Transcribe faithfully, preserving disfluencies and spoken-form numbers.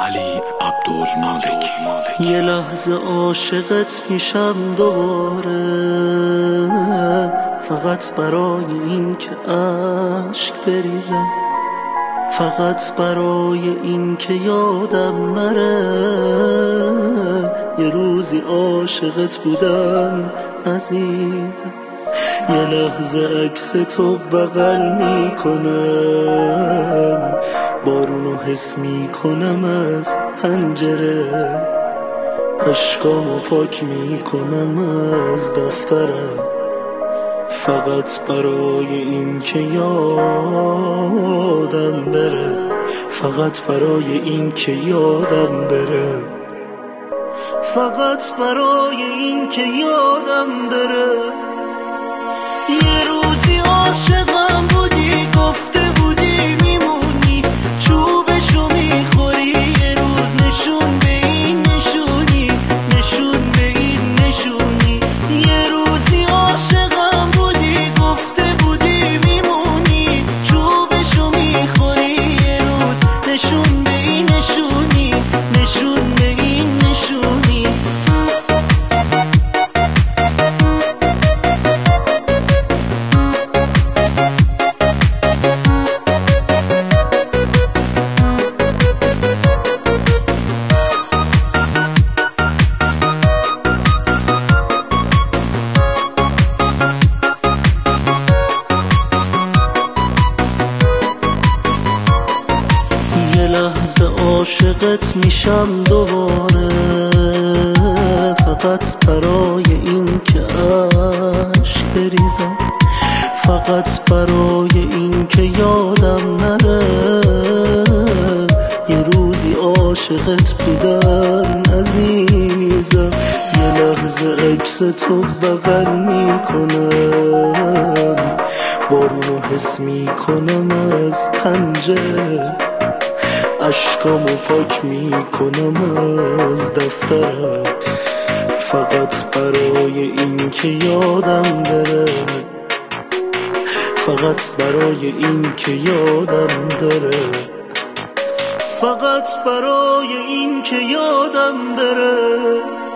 علی عبدالمالک. یه لحظه عاشقت میشم دوباره، فقط برای این که عشق بریزم، فقط برای این که یادم نره یه روزی عاشقت بودم عزیزم. یه لحظه عکس تو بغل میکنم، بارونو حس میکنم از پنجره، اشکامو پاک میکنم از دفترم، فقط برای این که یادم بره، فقط برای این که یادم بره، فقط برای این که یادم بره. یه روزی عاشقم بودی، گفته بودی میمونی، چوبشو میخوری، یه روز نشون به این نشونی، نشون به این نشونی. یه روزی عاشقم بودی، گفته بودی میمونی، چوبشو میخوری، یه روز نشون به این نشونی، نشون به این نشونی. لحظه عاشقت میشم دوباره، فقط برای این که عشق بریزم، فقط برای این که یادم نره یه روزی عاشقت بودم عزیزم. یه لحظه عکس تو بغل میکنم، بارونو حس میکنم از پنجره، اشکامو پاک میکنم از دفترم، فقط برای این که یادم بره، فقط برای این که یادم بره، فقط برای این که یادم بره.